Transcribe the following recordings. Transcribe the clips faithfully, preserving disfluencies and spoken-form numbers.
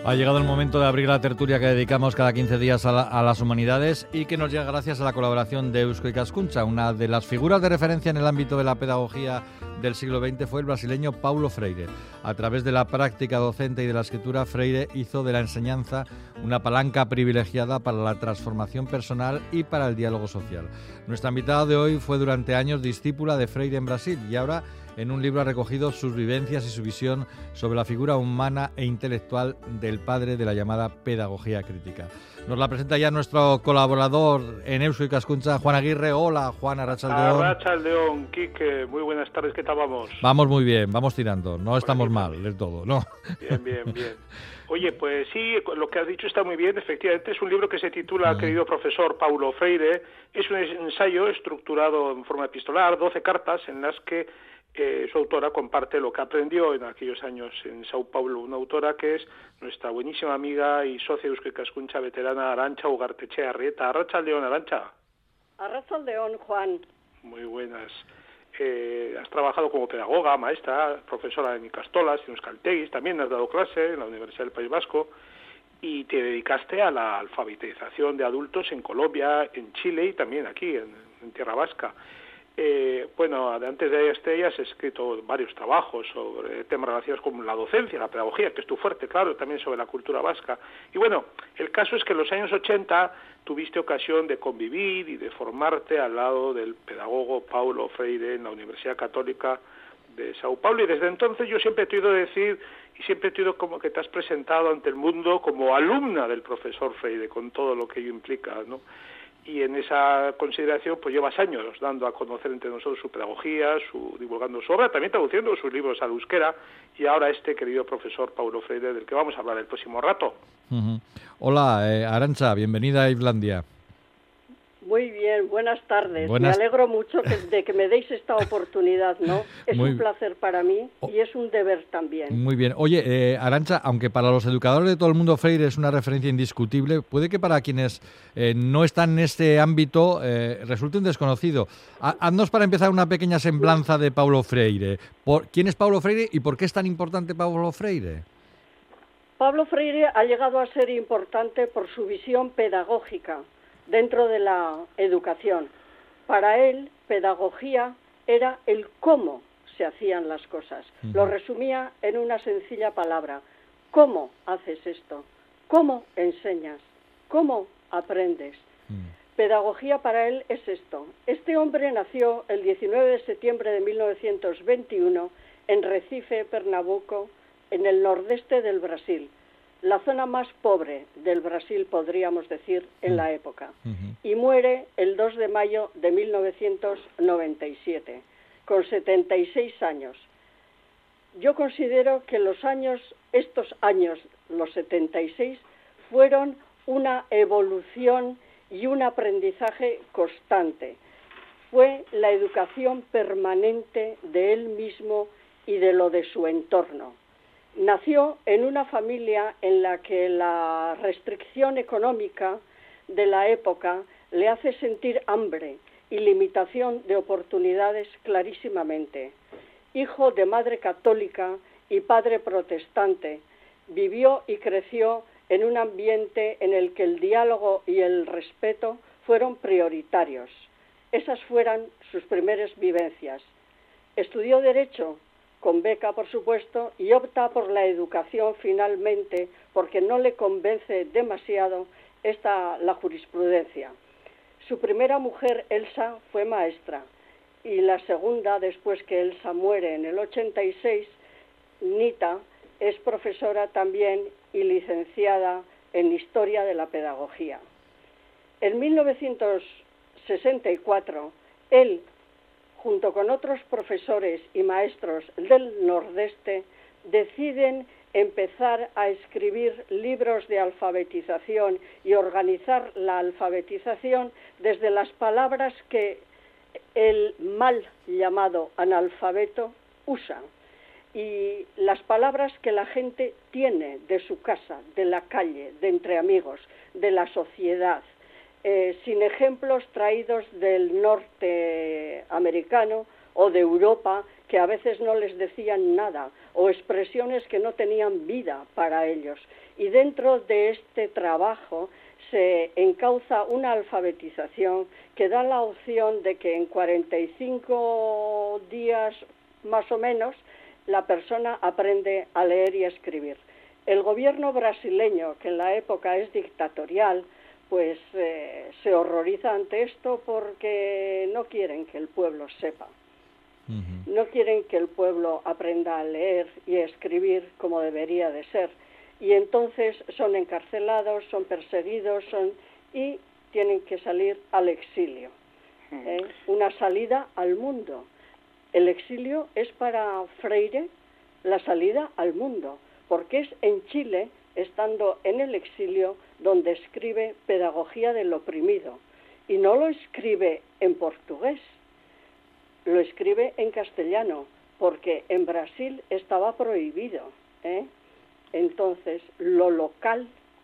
Ha llegado el momento de abrir la tertulia que dedicamos cada quince días a, la, a las humanidades y que nos llega gracias a la colaboración de Eusko Ikaskuntza. Una de las figuras de referencia en el ámbito de la pedagogía del siglo veinte fue el brasileño Paulo Freire. A través de la práctica docente y de la escritura, Freire hizo de la enseñanza una palanca privilegiada para la transformación personal y para el diálogo social. Nuestra invitada de hoy fue durante años discípula de Freire en Brasil y ahora en un libro ha recogido sus vivencias y su visión sobre la figura humana e intelectual del padre de la llamada pedagogía crítica. Nos la presenta ya nuestro colaborador en Eusko Ikaskuntza, Juan Aguirre. Hola, Juan, Arratsaldeon. Arratsaldeon, Quique, muy buenas tardes, ¿qué tal vamos? Vamos muy bien, vamos tirando, no estamos mal del todo, ¿no? Bien, bien, bien. Oye, pues sí, lo que has dicho está muy bien, efectivamente es un libro que se titula, mm. querido profesor Paulo Freire, es un ensayo estructurado en forma epistolar, doce cartas en las que Eh, su autora comparte lo que aprendió en aquellos años en Sao Paulo, una autora que es nuestra buenísima amiga y socia de Eusko Ikaskuntza veterana Arantxa Ugartechea Arrieta. Arratsaldeon, Arantxa. Arratsaldeon, Juan. Muy buenas. Eh, has trabajado como pedagoga, maestra, profesora en Ikastolas, en Euskaltegis, también has dado clase en la Universidad del País Vasco y te dedicaste a la alfabetización de adultos en Colombia, en Chile y también aquí, en, en Tierra Vasca. Eh, bueno, antes de este has escrito varios trabajos sobre temas relacionados con la docencia, la pedagogía, que es tu fuerte, claro, también sobre la cultura vasca. Y bueno, el caso es que en los años ochenta tuviste ocasión de convivir y de formarte al lado del pedagogo Paulo Freire en la Universidad Católica de Sao Paulo, y desde entonces yo siempre te he oído decir, y siempre te he oído como que te has presentado ante el mundo como alumna del profesor Freire, con todo lo que ello implica, ¿no? Y en esa consideración pues llevas años dando a conocer entre nosotros su pedagogía, su divulgando su obra, también traduciendo sus libros al euskera, y ahora este querido profesor Paulo Freire, del que vamos a hablar el próximo rato. Uh-huh. Hola, eh, Arantxa, bienvenida a Islandia. Muy bien, buenas tardes. Buenas... Me alegro mucho que, de que me deis esta oportunidad, ¿no? Es Muy... un placer para mí y es un deber también. Muy bien. Oye, eh, Arantxa, aunque para los educadores de todo el mundo Freire es una referencia indiscutible, puede que para quienes eh, no están en este ámbito eh, resulte un desconocido. Haznos para empezar una pequeña semblanza de Paulo Freire. ¿Por, ¿Quién es Paulo Freire y por qué es tan importante Paulo Freire? Paulo Freire ha llegado a ser importante por su visión pedagógica dentro de la educación. Para él, pedagogía era el cómo se hacían las cosas. Uh-huh. Lo resumía en una sencilla palabra. ¿Cómo haces esto? ¿Cómo enseñas? ¿Cómo aprendes? Uh-huh. Pedagogía para él es esto. Este hombre nació el diecinueve de septiembre de mil novecientos veintiuno en Recife, Pernambuco, en el nordeste del Brasil, la zona más pobre del Brasil, podríamos decir, en la época. Uh-huh. Y muere el dos de mayo de mil novecientos noventa y siete, con setenta y seis años. Yo considero que los años, estos años, los setenta y seis, fueron una evolución y un aprendizaje constante. Fue la educación permanente de él mismo y de lo de su entorno. Nació en una familia en la que la restricción económica de la época le hace sentir hambre y limitación de oportunidades clarísimamente. Hijo de madre católica y padre protestante, vivió y creció en un ambiente en el que el diálogo y el respeto fueron prioritarios. Esas fueron sus primeras vivencias. Estudió Derecho, con beca, por supuesto, y opta por la educación finalmente porque no le convence demasiado esta, la jurisprudencia. Su primera mujer, Elsa, fue maestra, y la segunda, después que Elsa muere en el ochenta y seis, Nita, es profesora también y licenciada en Historia de la Pedagogía. En mil novecientos sesenta y cuatro, él, junto con otros profesores y maestros del Nordeste, deciden empezar a escribir libros de alfabetización y organizar la alfabetización desde las palabras que el mal llamado analfabeto usa y las palabras que la gente tiene de su casa, de la calle, de entre amigos, de la sociedad. Eh, sin ejemplos traídos del norte americano o de Europa que a veces no les decían nada, o expresiones que no tenían vida para ellos. Y dentro de este trabajo se encauza una alfabetización que da la opción de que en cuarenta y cinco días más o menos la persona aprende a leer y a escribir. El gobierno brasileño, que en la época es dictatorial, pues eh, se horroriza ante esto porque no quieren que el pueblo sepa. Uh-huh. No quieren que el pueblo aprenda a leer y a escribir como debería de ser. Y entonces son encarcelados, son perseguidos son, y tienen que salir al exilio. ¿eh? Una salida al mundo. El exilio es para Freire la salida al mundo, porque es en Chile, estando en el exilio, donde escribe Pedagogía del oprimido. Y no lo escribe en portugués, lo escribe en castellano, porque en Brasil estaba prohibido. ¿eh? Entonces, lo local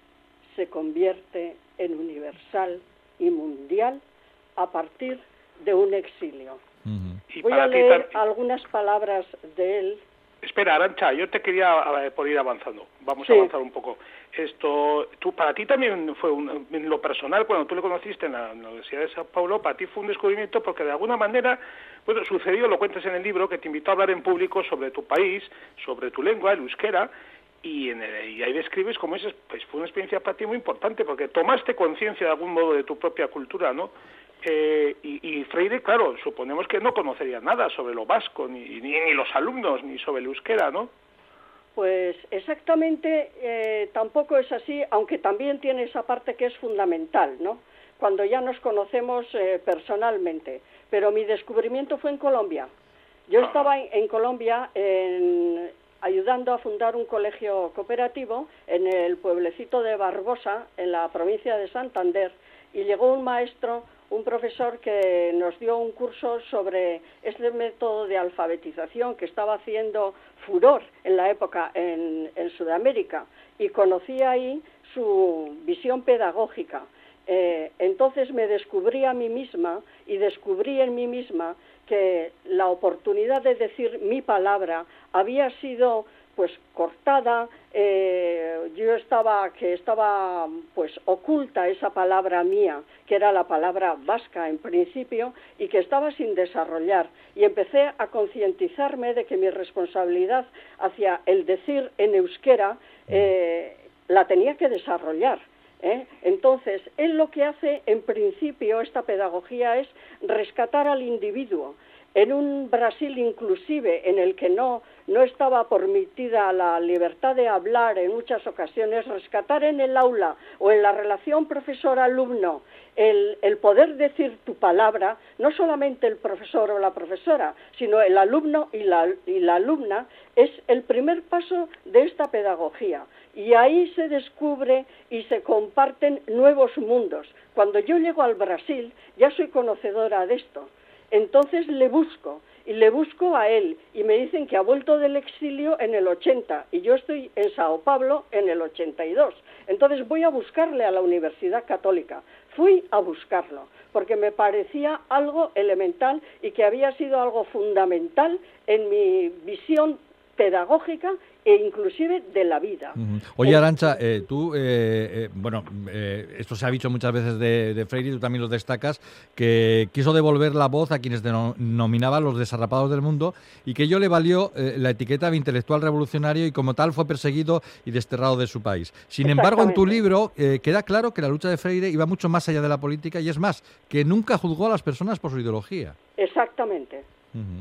se convierte en universal y mundial a partir de un exilio. Uh-huh. Voy a leer ti, algunas palabras de él. Espera, Arantxa, yo te quería por ir avanzando. Vamos sí. a avanzar un poco. Esto, tú, para ti también fue, un, en lo personal, cuando tú le conociste en la, en la Universidad de Sao Paulo, para ti fue un descubrimiento porque de alguna manera, bueno, sucedió, lo cuentas en el libro, que te invitó a hablar en público sobre tu país, sobre tu lengua, el euskera, y, en el, y ahí describes cómo eso pues, fue una experiencia para ti muy importante, porque tomaste conciencia de algún modo de tu propia cultura, ¿no? Eh, y, y Freire, claro, suponemos que no conocería nada sobre lo vasco, ni, ni, ni los alumnos, ni sobre el euskera, ¿no? Pues exactamente eh, tampoco es así, aunque también tiene esa parte que es fundamental, ¿no? Cuando ya nos conocemos eh, personalmente. Pero mi descubrimiento fue en Colombia. Yo Ajá. estaba en, en Colombia en, ayudando a fundar un colegio cooperativo en el pueblecito de Barbosa, en la provincia de Santander, y llegó un maestro, un profesor que nos dio un curso sobre este método de alfabetización que estaba haciendo furor en la época en, en Sudamérica, y conocí ahí su visión pedagógica. Eh, entonces me descubrí a mí misma y descubrí en mí misma que la oportunidad de decir mi palabra había sido pues cortada, eh, yo estaba, que estaba pues oculta esa palabra mía, que era la palabra vasca en principio, y que estaba sin desarrollar, y empecé a concientizarme de que mi responsabilidad hacia el decir en euskera eh, la tenía que desarrollar. ¿Eh? Entonces, él lo que hace en principio, esta pedagogía, es rescatar al individuo. En un Brasil inclusive en el que no, no estaba permitida la libertad de hablar en muchas ocasiones, rescatar en el aula o en la relación profesor-alumno el, el poder decir tu palabra, no solamente el profesor o la profesora, sino el alumno y la, y la alumna, es el primer paso de esta pedagogía. Y ahí se descubre y se comparten nuevos mundos. Cuando yo llego al Brasil, ya soy conocedora de esto. Entonces le busco, y le busco a él, y me dicen que ha vuelto del exilio en el ochenta, y yo estoy en Sao Paulo en el ochenta y dos. Entonces voy a buscarle a la Universidad Católica. Fui a buscarlo, porque me parecía algo elemental y que había sido algo fundamental en mi visión pedagógica e inclusive de la vida. Uh-huh. Oye, Arantxa, eh, tú, eh, eh, bueno, eh, esto se ha dicho muchas veces de, de Freire, tú también lo destacas, que quiso devolver la voz a quienes denominaban los desarrapados del mundo y que ello le valió eh, la etiqueta de intelectual revolucionario y como tal fue perseguido y desterrado de su país. Sin embargo, en tu libro eh, queda claro que la lucha de Freire iba mucho más allá de la política y es más, que nunca juzgó a las personas por su ideología. Exactamente. Uh-huh.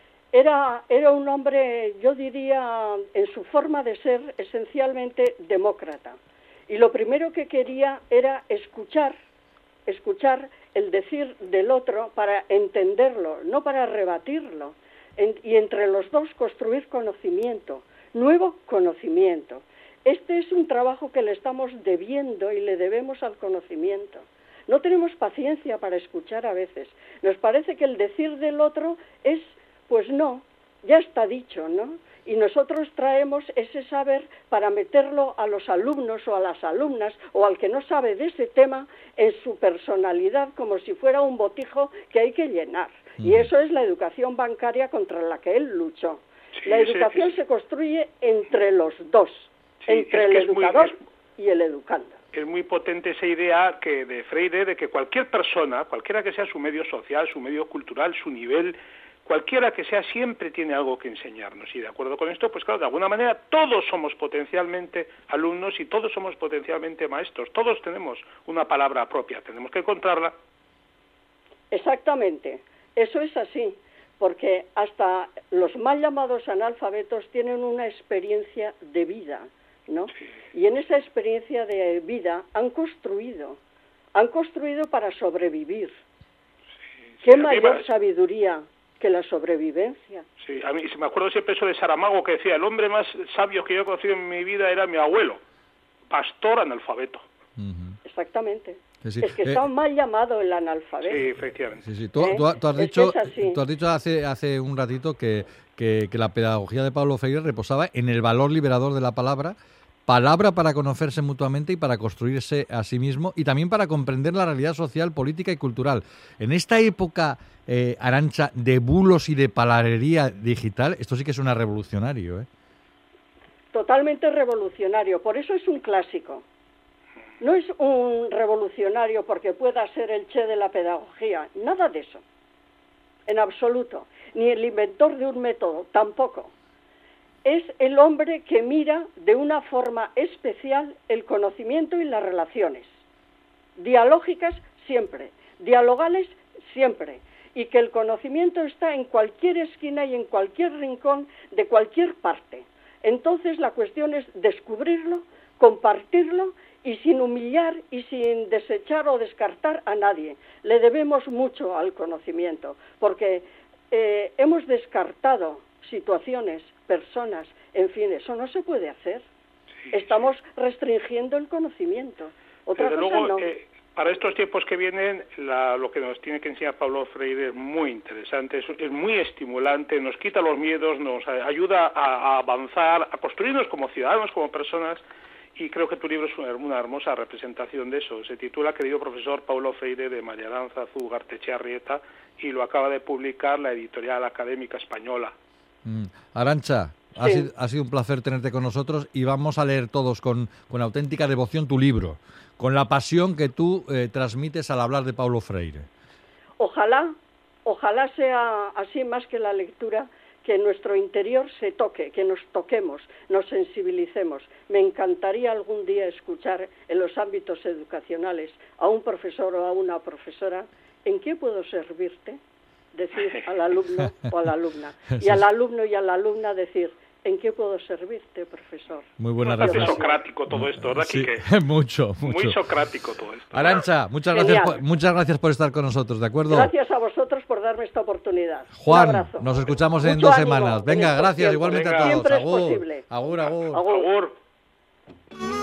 Era, era un hombre, yo diría, en su forma de ser, esencialmente demócrata. Y lo primero que quería era escuchar, escuchar el decir del otro para entenderlo, no para rebatirlo. En, y entre los dos construir conocimiento, nuevo conocimiento. Este es un trabajo que le estamos debiendo y le debemos al conocimiento. No tenemos paciencia para escuchar a veces. Nos parece que el decir del otro es... Pues no, ya está dicho, ¿no? Y nosotros traemos ese saber para meterlo a los alumnos o a las alumnas o al que no sabe de ese tema en su personalidad como si fuera un botijo que hay que llenar. Mm. Y eso es la educación bancaria contra la que él luchó. Sí, la educación sí, sí. se construye entre los dos, sí, entre el educador muy, y el educando. Es muy potente esa idea que de Freire de que cualquier persona, cualquiera que sea su medio social, su medio cultural, su nivel, cualquiera que sea, siempre tiene algo que enseñarnos. Y de acuerdo con esto, pues claro, de alguna manera todos somos potencialmente alumnos y todos somos potencialmente maestros. Todos tenemos una palabra propia, tenemos que encontrarla. Exactamente, eso es así, porque hasta los mal llamados analfabetos tienen una experiencia de vida, ¿no? Sí. Y en esa experiencia de vida han construido, han construido para sobrevivir. Sí, ¿Qué sí, mayor me... sabiduría que la sobrevivencia? Sí, a mí me acuerdo siempre eso de Saramago, que decía, el hombre más sabio que yo he conocido en mi vida era mi abuelo, pastor analfabeto. Uh-huh. Exactamente. Sí, sí. Es que eh, está mal llamado el analfabeto. Sí, efectivamente. Sí, sí. Tú, ¿Eh? tú, tú, has dicho, es que tú has dicho hace, hace un ratito que, que, que la pedagogía de Paulo Freire reposaba en el valor liberador de la palabra, palabra para conocerse mutuamente y para construirse a sí mismo y también para comprender la realidad social, política y cultural. En esta época, eh, Arantxa, de bulos y de palabrería digital, esto sí que suena revolucionario, ¿eh? Totalmente revolucionario, por eso es un clásico. No es un revolucionario porque pueda ser el che de la pedagogía, nada de eso, en absoluto. Ni el inventor de un método, tampoco. Es el hombre que mira de una forma especial el conocimiento y las relaciones. Dialógicas siempre, dialogales siempre. Y que el conocimiento está en cualquier esquina y en cualquier rincón de cualquier parte. Entonces la cuestión es descubrirlo, compartirlo y sin humillar y sin desechar o descartar a nadie. Le debemos mucho al conocimiento, porque eh, hemos descartado situaciones, personas, en fin, eso no se puede hacer. Sí, Estamos sí. restringiendo el conocimiento. Otra Desde cosa luego, no. Eh, para estos tiempos que vienen, la, lo que nos tiene que enseñar Paulo Freire es muy interesante, es, es muy estimulante, nos quita los miedos, nos ayuda a, a avanzar, a construirnos como ciudadanos, como personas. Y creo que tu libro es una, una hermosa representación de eso. Se titula Querido profesor Paulo Freire, de María Arantzazu Gartechagarrieta, y lo acaba de publicar la editorial académica española. Mm. Arantxa, sí. ha, sido, ha sido un placer tenerte con nosotros y vamos a leer todos con, con auténtica devoción tu libro, con la pasión que tú eh, transmites al hablar de Paulo Freire. Ojalá, ojalá sea así más que la lectura, que en nuestro interior se toque, que nos toquemos, nos sensibilicemos. Me encantaría algún día escuchar en los ámbitos educacionales a un profesor o a una profesora, ¿en qué puedo servirte? Decir al alumno o a la alumna. Y al alumno y a la alumna decir, ¿en qué puedo servirte, profesor? Muy buena respuesta. Es socrático todo esto, ¿verdad, sí, Quique? mucho, mucho. Muy socrático todo esto. Arantxa, muchas gracias, por, muchas gracias por estar con nosotros, ¿de acuerdo? Gracias a vosotros por darme esta oportunidad. Juan, nos escuchamos en Mucho dos ánimo, semanas. Venga, gracias, tiempo. igualmente Venga. a todos. Siempre es Agur, posible. agur, agur. Agur. Agur.